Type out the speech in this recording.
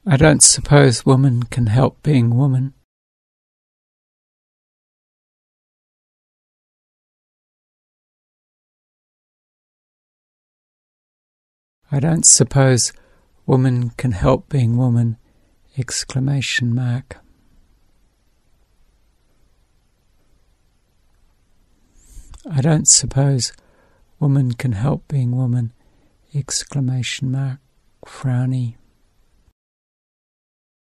I don't suppose woman can help being woman. I don't suppose woman can help being woman! Exclamation mark. I don't suppose woman can help being woman! Exclamation mark. Frowny.